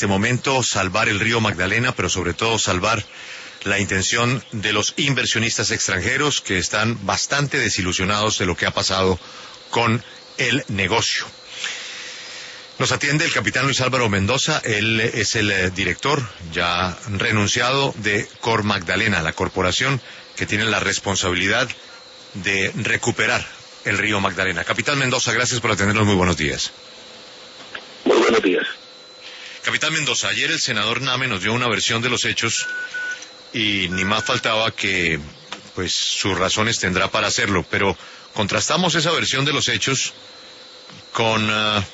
este momento salvar el río Magdalena, pero sobre todo salvar la intención de los inversionistas extranjeros que están bastante desilusionados de lo que ha pasado con el negocio. Nos atiende el capitán Luis Álvaro Mendoza. Él es el director, ya renunciado, de Cor Magdalena, la corporación que tiene la responsabilidad de recuperar el río Magdalena. Capitán Mendoza, gracias por atendernos. Muy buenos días. Muy buenos días. Capitán Mendoza, ayer el senador Name nos dio una versión de los hechos y ni más faltaba que, pues, sus razones tendrá para hacerlo, pero contrastamos esa versión de los hechos con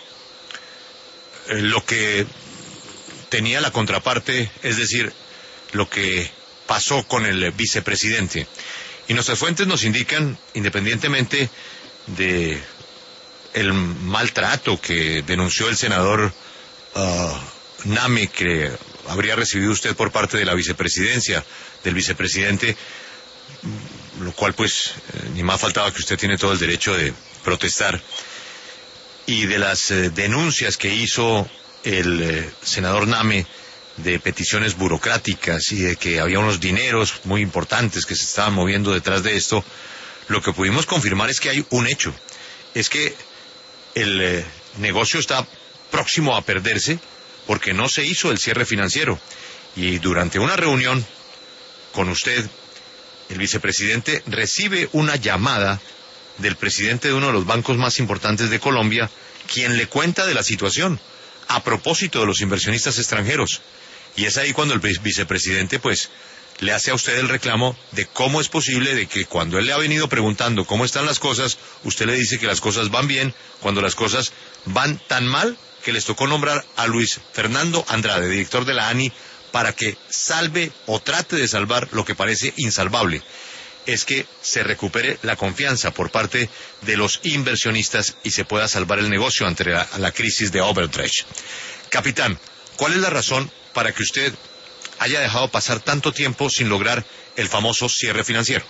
lo que tenía la contraparte, es decir, lo que pasó con el vicepresidente. Y nuestras fuentes nos indican, independientemente de el maltrato que denunció el senador Name, que habría recibido usted por parte de la vicepresidencia, del vicepresidente, lo cual pues ni más faltaba que usted tiene todo el derecho de protestar, y de las denuncias que hizo el senador Name de peticiones burocráticas y de que había unos dineros muy importantes que se estaban moviendo detrás de esto, lo que pudimos confirmar es que hay un hecho, es que el negocio está próximo a perderse porque no se hizo el cierre financiero. Y durante una reunión con usted, el vicepresidente recibe una llamada del presidente de uno de los bancos más importantes de Colombia, quien le cuenta de la situación a propósito de los inversionistas extranjeros. Y es ahí cuando el vicepresidente pues le hace a usted el reclamo de cómo es posible de que cuando él le ha venido preguntando cómo están las cosas, usted le dice que las cosas van bien, cuando las cosas van tan mal que les tocó nombrar a Luis Fernando Andrade, director de la ANI, para que salve o trate de salvar lo que parece insalvable. Es que se recupere la confianza por parte de los inversionistas y se pueda salvar el negocio ante la crisis de Overdredge. Capitán, ¿cuál es la razón para que usted haya dejado pasar tanto tiempo sin lograr el famoso cierre financiero?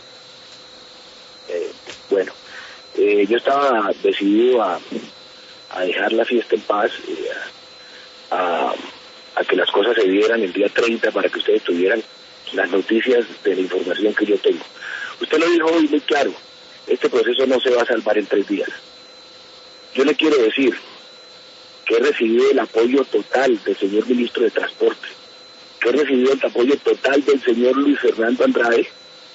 Yo estaba decidido a dejar la fiesta en paz, a que las cosas se dieran el día 30 para que ustedes tuvieran las noticias de la información que yo tengo. Usted lo dijo hoy muy claro, este proceso no se va a salvar en 3 días. Yo le quiero decir que he recibido el apoyo total del señor ministro de Transporte, que he recibido el apoyo total del señor Luis Fernando Andrade,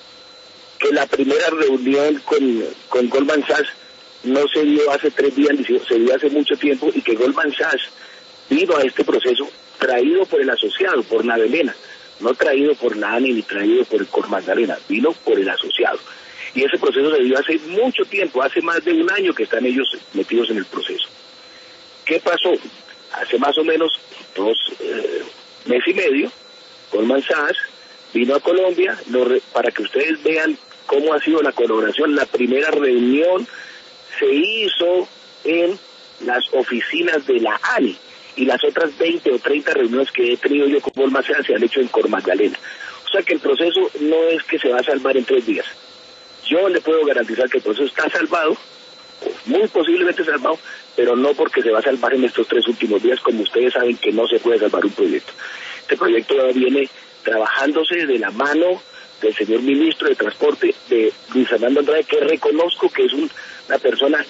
que la primera reunión con Goldman Sachs no se dio hace 3 días, se dio hace mucho tiempo, y que Goldman Sachs vino a este proceso traído por el asociado, por Magdalena, no traído por la ANI ni traído por el Cor Magdalena, vino por el asociado. Y ese proceso se dio hace mucho tiempo, hace más de 1 año que están ellos metidos en el proceso. ¿Qué pasó? Hace más o menos 2 meses y medio, Goldman Sachs vino a Colombia para que ustedes vean cómo ha sido la colaboración. La primera reunión se hizo en las oficinas de la ANI, y las otras 20 o 30 reuniones que he tenido yo con Goldman Sachs se han hecho en Cor Magdalena. O sea que el proceso no es que se va a salvar en 3 días. Yo le puedo garantizar que el proceso está salvado, muy posiblemente salvado, pero no porque se va a salvar en estos 3 últimos días, como ustedes saben que no se puede salvar un proyecto. Este proyecto viene trabajándose de la mano del señor ministro de Transporte, de Luis Fernando Andrade, que reconozco que es una persona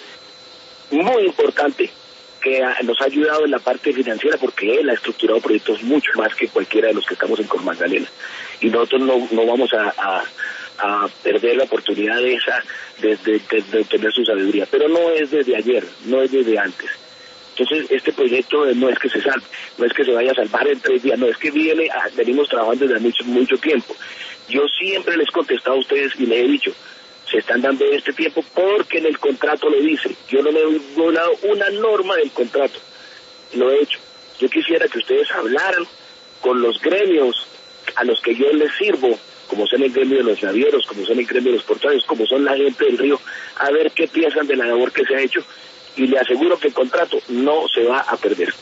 muy importante, que nos ha ayudado en la parte financiera, porque él ha estructurado proyectos mucho más que cualquiera de los que estamos en Cor Magdalena. Y nosotros no vamos a perder la oportunidad de tener su sabiduría. Pero no es desde ayer, no es desde antes. Entonces, este proyecto no es que se salve, no es que se vaya a salvar en 3 días, no, es que venimos trabajando desde mucho tiempo. Yo siempre les he contestado a ustedes y les he dicho, se están dando este tiempo porque en el contrato lo dice. Yo no me he violado una norma del contrato, lo he hecho. Yo quisiera que ustedes hablaran con los gremios a los que yo les sirvo, como son el gremio de los navieros, como son el gremio de los portuarios, como son la gente del río, a ver qué piensan de la labor que se ha hecho, y le aseguro que el contrato no se va a perder.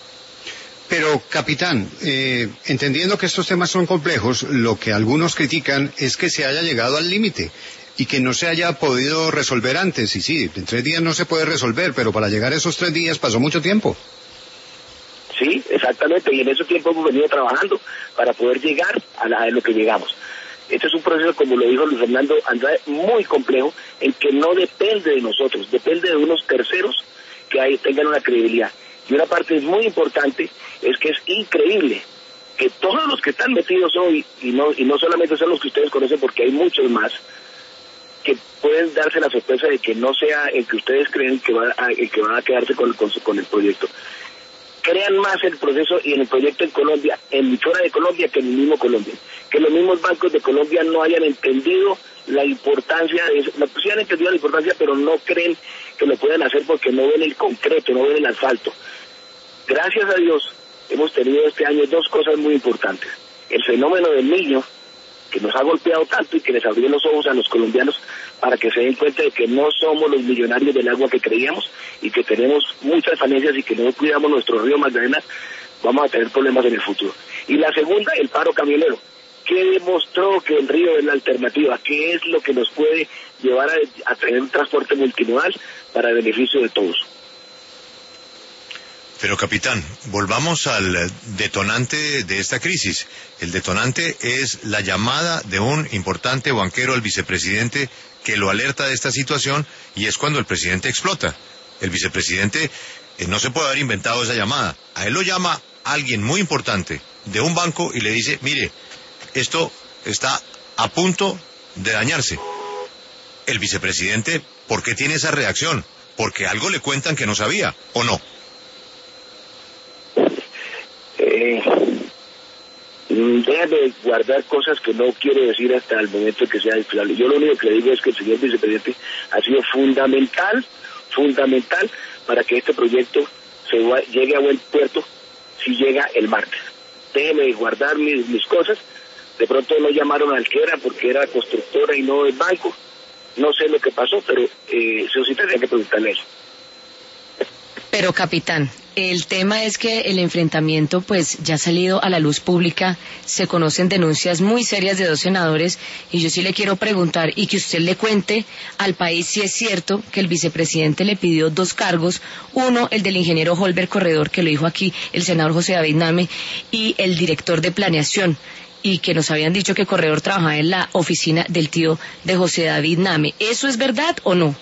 Pero, capitán, entendiendo que estos temas son complejos, lo que algunos critican es que se haya llegado al límite y que no se haya podido resolver antes. Y sí, en 3 días no se puede resolver, pero para llegar a esos 3 días pasó mucho tiempo. Sí, exacto. Exactamente, y en ese tiempo hemos venido trabajando para poder llegar a lo que llegamos. Este es un proceso, como lo dijo Luis Fernando Andrade, muy complejo, en que no depende de nosotros, depende de unos terceros que tengan una credibilidad. Y una parte muy importante es que es increíble que todos los que están metidos hoy, y no solamente son los que ustedes conocen, porque hay muchos más, que pueden darse la sorpresa de que no sea el que ustedes creen que van a quedarse con el proyecto. Crean más el proceso y en el proyecto en Colombia, fuera de Colombia, que en el mismo Colombia. Que los mismos bancos de Colombia no hayan entendido la importancia de eso. Sí han entendido la importancia, pero no creen que lo puedan hacer porque no ven el concreto, no ven el asfalto. Gracias a Dios, hemos tenido este año dos cosas muy importantes. El fenómeno del niño, que nos ha golpeado tanto y que les abrió los ojos a los colombianos para que se den cuenta de que no somos los millonarios del agua que creíamos y que tenemos muchas falencias y que no cuidamos nuestro río Magdalena, vamos a tener problemas en el futuro. Y la segunda, el paro camionero, que demostró que el río es la alternativa, que es lo que nos puede llevar a tener un transporte multimodal para beneficio de todos. Pero capitán, volvamos al detonante de esta crisis. El detonante es la llamada de un importante banquero al vicepresidente que lo alerta de esta situación y es cuando el presidente explota. El vicepresidente no se puede haber inventado esa llamada. A él lo llama alguien muy importante de un banco y le dice, mire, esto está a punto de dañarse. El vicepresidente, ¿por qué tiene esa reacción? Porque algo le cuentan que no sabía, ¿o no? Déjame guardar cosas que no quiero decir hasta el momento que sea disfrutable. Yo lo único que le digo es que el señor vicepresidente ha sido fundamental para que este proyecto llegue a buen puerto si llega el martes. Déjeme guardar mis cosas. De pronto no llamaron al que era porque era constructora y no el banco. No sé lo que pasó, pero eso sí tendría que preguntarle eso. Pero capitán, el tema es que el enfrentamiento pues ya ha salido a la luz pública, se conocen denuncias muy serias de 2 senadores y yo sí le quiero preguntar y que usted le cuente al país si es cierto que el vicepresidente le pidió 2 cargos, uno el del ingeniero Holber Corredor, que lo dijo aquí el senador José David Name, y el director de planeación, y que nos habían dicho que Corredor trabajaba en la oficina del tío de José David Name. ¿Eso es verdad o no?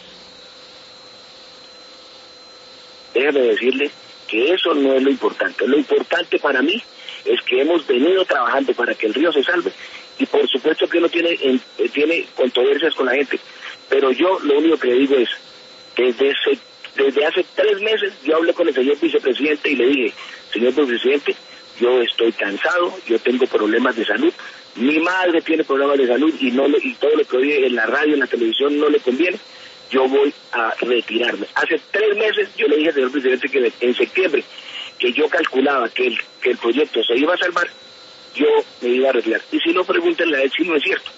Déjame decirle que eso no es lo importante. Lo importante para mí es que hemos venido trabajando para que el río se salve y por supuesto que uno tiene controversias con la gente, pero yo lo único que le digo es, desde hace 3 meses yo hablé con el señor vicepresidente y le dije, señor vicepresidente, yo estoy cansado, yo tengo problemas de salud, mi madre tiene problemas de salud y todo lo que oye en la radio, en la televisión no le conviene. Yo voy a retirarme. Hace 3 meses yo le dije al señor presidente que en septiembre, que yo calculaba que el proyecto se iba a salvar, yo me iba a retirar. Y si no, pregúntenle a él si no es cierto.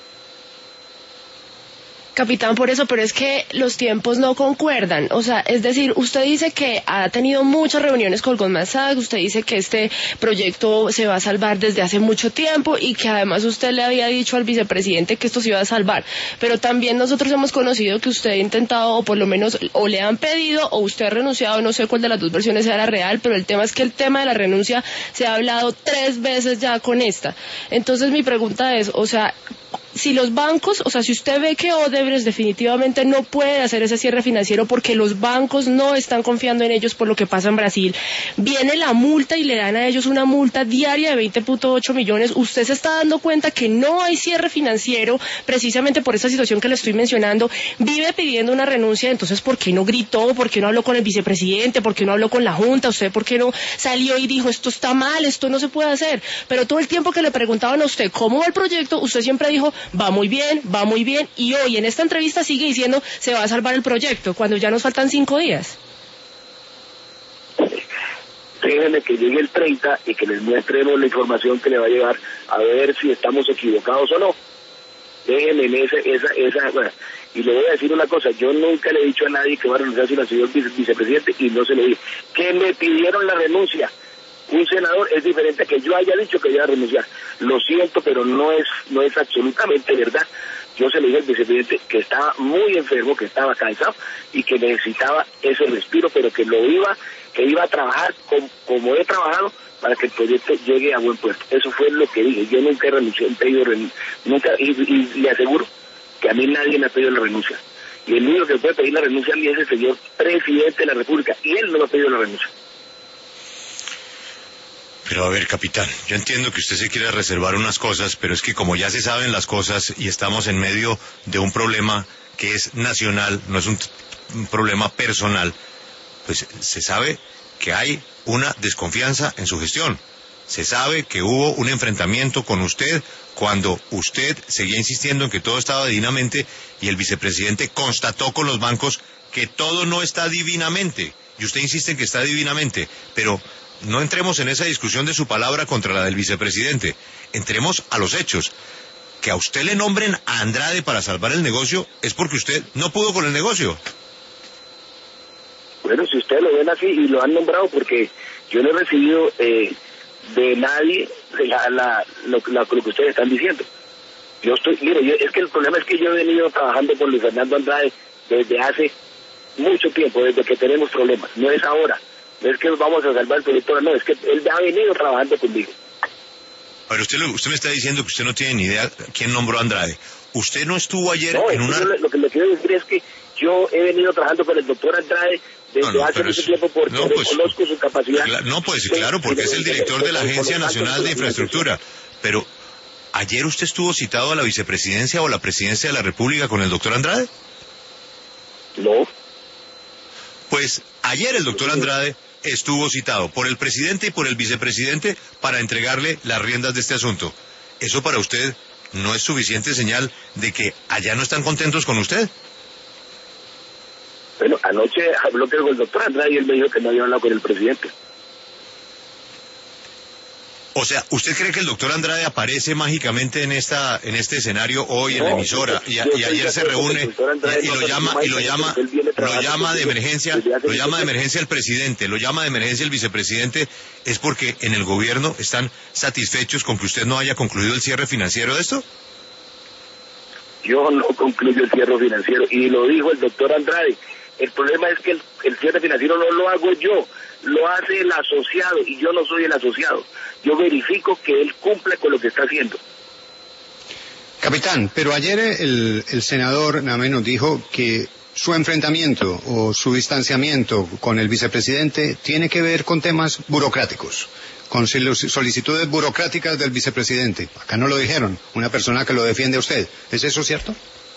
Capitán, por eso, pero es que los tiempos no concuerdan. O sea, es decir, usted dice que ha tenido muchas reuniones con Goldman Sachs, usted dice que este proyecto se va a salvar desde hace mucho tiempo y que además usted le había dicho al vicepresidente que esto se iba a salvar. Pero también nosotros hemos conocido que usted ha intentado, o por lo menos, o le han pedido, o usted ha renunciado, no sé cuál de las 2 versiones sea la real, pero el tema es que el tema de la renuncia se ha hablado 3 veces ya con esta. Entonces mi pregunta es, o sea, si los bancos, o sea, si usted ve que Odebrecht definitivamente no puede hacer ese cierre financiero porque los bancos no están confiando en ellos por lo que pasa en Brasil, viene la multa y le dan a ellos una multa diaria de 20.8 millones, usted se está dando cuenta que no hay cierre financiero precisamente por esa situación que le estoy mencionando, vive pidiendo una renuncia, entonces ¿por qué no gritó? ¿Por qué no habló con el vicepresidente? ¿Por qué no habló con la Junta? ¿Usted por qué no salió y dijo esto está mal, esto no se puede hacer? Pero todo el tiempo que le preguntaban a usted cómo va el proyecto, usted siempre dijo va muy bien, y hoy en esta entrevista sigue diciendo se va a salvar el proyecto, cuando ya nos faltan 5 días. Déjenme que llegue el 30 y que les muestremos la información que le va a llevar a ver si estamos equivocados o no. Déjenme esa y le voy a decir una cosa, yo nunca le he dicho a nadie que va a renunciar sino al señor vicepresidente y no se lo dije. Que me pidieron la renuncia. Un senador es diferente a que yo haya dicho que iba a renunciar. Lo siento, pero no es absolutamente verdad. Yo se le dije al vicepresidente que estaba muy enfermo, que estaba cansado y que necesitaba ese respiro, pero que iba a trabajar como he trabajado para que el proyecto llegue a buen puerto. Eso fue lo que dije. Yo nunca he renunciado, nunca, y le aseguro que a mí nadie me ha pedido la renuncia. Y el único que puede pedir la renuncia a mí es el señor presidente de la República, y él no me ha pedido la renuncia. Pero a ver, capitán, yo entiendo que usted se quiere reservar unas cosas, pero es que como ya se saben las cosas y estamos en medio de un problema que es nacional, no es un problema personal, pues se sabe que hay una desconfianza en su gestión. Se sabe que hubo un enfrentamiento con usted cuando usted seguía insistiendo en que todo estaba divinamente y el vicepresidente constató con los bancos que todo no está divinamente. Y usted insiste en que está divinamente, pero no entremos en esa discusión de su palabra contra la del vicepresidente. Entremos a los hechos. Que a usted le nombren a Andrade para salvar el negocio es porque usted no pudo con el negocio. Bueno, si ustedes lo ven así y lo han nombrado, porque yo no he recibido de nadie lo que ustedes están diciendo. Es que el problema es que yo he venido trabajando con Luis Fernando Andrade desde hace mucho tiempo, desde que tenemos problemas. No es ahora, no es que vamos a salvar el proyecto, no, es que él ha venido trabajando conmigo. Pero usted me está diciendo que usted no tiene ni idea quién nombró a Andrade. Usted no estuvo ayer en una... Lo que le quiero decir es que yo he venido trabajando con el doctor Andrade desde hace mucho tiempo porque conozco su capacidad. Claro, porque es el director de la Agencia Nacional de Infraestructura. Pero, ¿ayer usted estuvo citado a la vicepresidencia o la presidencia de la República con el doctor Andrade? No. Pues ayer el doctor Andrade estuvo citado por el presidente y por el vicepresidente para entregarle las riendas de este asunto. ¿Eso para usted no es suficiente señal de que allá no están contentos con usted? Bueno, anoche habló con el doctor Andrade y él me dijo que no había hablado con el presidente. O sea, ¿usted cree que el doctor Andrade aparece mágicamente en este escenario hoy en la emisora y ayer se reúne y lo llama de emergencia el presidente, lo llama de emergencia el vicepresidente? ¿Es porque en el gobierno están satisfechos con que usted no haya concluido el cierre financiero de esto? Yo no concluyo el cierre financiero y lo dijo el doctor Andrade. El problema es que el cierre financiero no lo hago yo, lo hace el asociado y yo no soy el asociado. Yo verifico que él cumple con lo que está haciendo. Capitán, pero ayer el senador Name nos dijo que su enfrentamiento o su distanciamiento con el vicepresidente tiene que ver con temas burocráticos, con solicitudes burocráticas del vicepresidente. Acá no lo dijeron, una persona que lo defiende a usted. ¿Es eso cierto?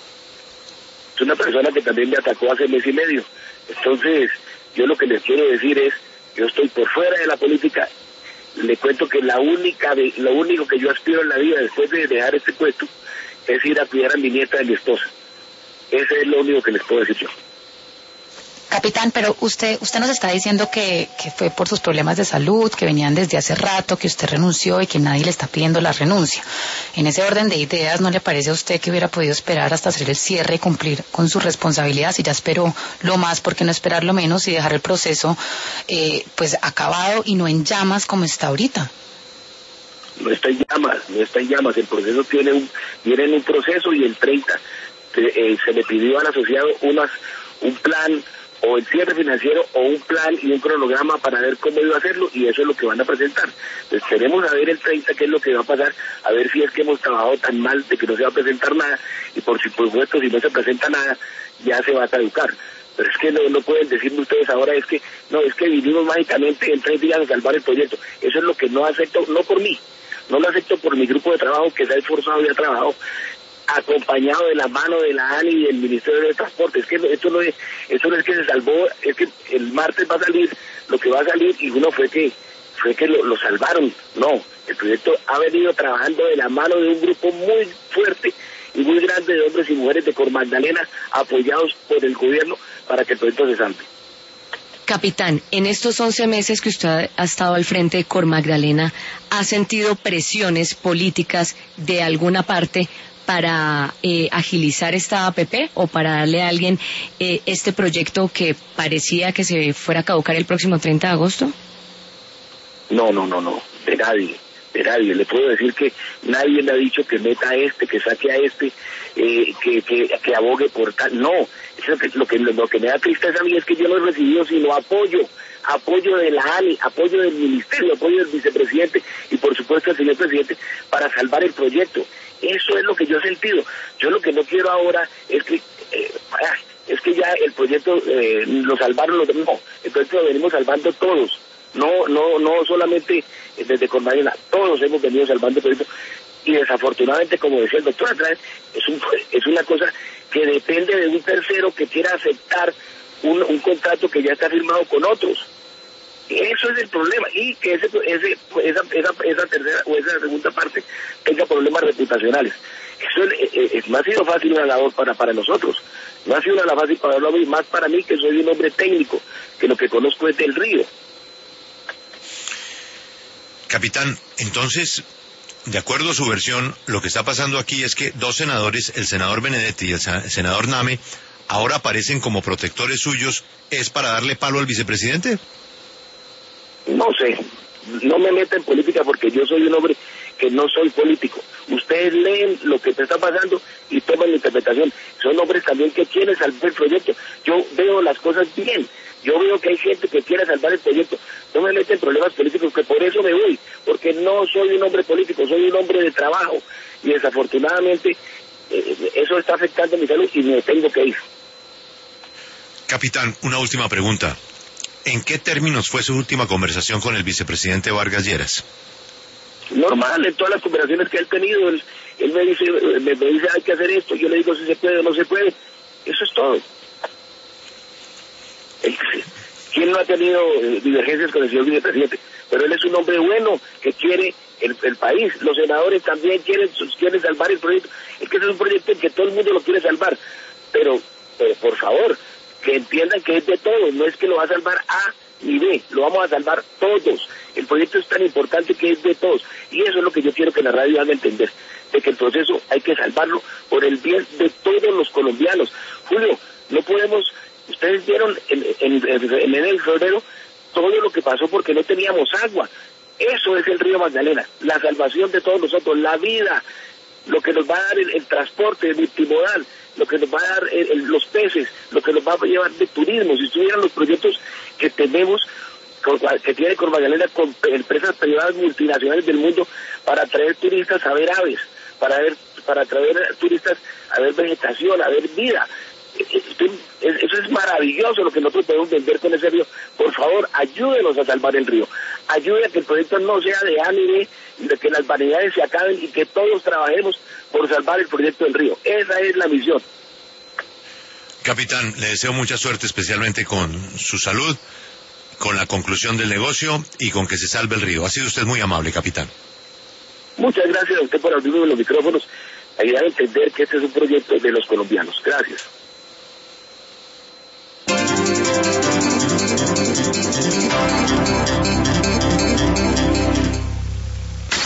Es una persona que también me atacó hace mes y medio. Entonces, yo lo que les quiero decir es, yo estoy por fuera de la política. Le cuento que lo único que yo aspiro en la vida después de dejar este puesto es ir a cuidar a mi nieta de mi esposa. Ese es lo único que les puedo decir yo. Capitán, pero usted nos está diciendo que fue por sus problemas de salud, que venían desde hace rato, que usted renunció y que nadie le está pidiendo la renuncia. En ese orden de ideas, ¿no le parece a usted que hubiera podido esperar hasta hacer el cierre y cumplir con su responsabilidad? Si ya esperó lo más, ¿por qué no esperar lo menos y dejar el proceso pues acabado y no en llamas como está ahorita? No está en llamas, el proceso viene en un proceso y el 30 se le pidió al asociado un plan o el cierre financiero o un plan y un cronograma para ver cómo iba a hacerlo y eso es lo que van a presentar. Entonces queremos saber el 30 qué es lo que va a pasar, a ver si es que hemos trabajado tan mal de que no se va a presentar nada y por supuesto si no se presenta nada ya se va a caducar. Pero es que no pueden decirme ustedes ahora es que vinimos mágicamente en 3 días a salvar el proyecto. Eso es lo que no acepto, no por mí, no lo acepto por mi grupo de trabajo que se ha esforzado y ha trabajado acompañado de la mano de la ANI y del Ministerio de Transporte. Es que esto no es que se salvó, es que el martes va a salir lo que va a salir y uno fue que lo salvaron. No, el proyecto ha venido trabajando de la mano de un grupo muy fuerte y muy grande de hombres y mujeres de Cor Magdalena apoyados por el gobierno para que el proyecto se salve. Capitán, en estos 11 meses que usted ha estado al frente de Cor Magdalena, ¿ha sentido presiones políticas de alguna parte para agilizar esta APP o para darle a alguien este proyecto que parecía que se fuera a caducar el próximo 30 de agosto? No, de nadie. de nadie. Le puedo decir que nadie me ha dicho que meta a este, que saque a este, que abogue por tal. No, eso es lo que me da tristeza a mí es que yo no he recibido sino apoyo de la ANI, apoyo del ministerio, apoyo del vicepresidente y por supuesto del señor presidente para salvar el proyecto. Eso es lo que yo he sentido. Yo lo que no quiero ahora es que ya el proyecto lo salvaron los demás. No, entonces lo venimos salvando todos. No solamente desde Cormayena, todos hemos venido salvando el proyecto. Y desafortunadamente, como decía el doctor atrás, es una cosa que depende de un tercero que quiera aceptar un contrato que ya está firmado con otros. Eso es el problema, y que esa tercera o esa segunda parte tenga problemas reputacionales. Eso no ha sido fácil una labor para nosotros, no ha sido una labor fácil para nosotros, más para mí que soy un hombre técnico, que lo que conozco es del río. Capitán, entonces, de acuerdo a su versión, lo que está pasando aquí es que dos senadores, el senador Benedetti y el senador Name, ahora aparecen como protectores suyos. ¿Es para darle palo al vicepresidente? No sé, no me meto en política porque yo soy un hombre que no soy político. Ustedes leen lo que te está pasando y toman la interpretación. Son hombres también que quieren salvar el proyecto. Yo veo las cosas bien. Yo veo que hay gente que quiere salvar el proyecto. No me meto en problemas políticos, que por eso me voy, porque no soy un hombre político, soy un hombre de trabajo. Y desafortunadamente eso está afectando mi salud y me tengo que ir. Capitán, una última pregunta. ¿En qué términos fue su última conversación con el vicepresidente Vargas Lleras? Normal, en todas las conversaciones que él ha tenido, él me dice hay que hacer esto, yo le digo si se puede o no se puede, eso es todo. ¿Quién no ha tenido divergencias con el señor vicepresidente? Pero él es un hombre bueno que quiere el país. Los senadores también quieren salvar el proyecto. Es que es un proyecto en que todo el mundo lo quiere salvar, pero por favor, que entiendan que es de todos, no es que lo va a salvar A ni B, lo vamos a salvar todos. El proyecto es tan importante que es de todos, y eso es lo que yo quiero que la radio haga entender, de que el proceso hay que salvarlo por el bien de todos los colombianos. Julio, no podemos, ustedes vieron en enero y febrero todo lo que pasó porque no teníamos agua. Eso es el río Magdalena, la salvación de todos nosotros, la vida, lo que nos va a dar el transporte multimodal, lo que nos va a dar los peces, lo que nos va a llevar de turismo. Si estuvieran los proyectos que tenemos, que tiene Cormagdalena con empresas privadas multinacionales del mundo para atraer turistas a ver aves, para atraer turistas a ver vegetación, a ver vida. Eso es maravilloso lo que nosotros podemos vender con ese río. Por favor, ayúdenos a salvar el río. Ayude a que el proyecto no sea de A ni B, de que las vanidades se acaben y que todos trabajemos por salvar el proyecto del río. Esa es la misión. Capitán, le deseo mucha suerte, especialmente con su salud, con la conclusión del negocio y con que se salve el río. Ha sido usted muy amable, capitán. Muchas gracias a usted por abrirme los micrófonos, ayudar a entender que este es un proyecto de los colombianos. Gracias.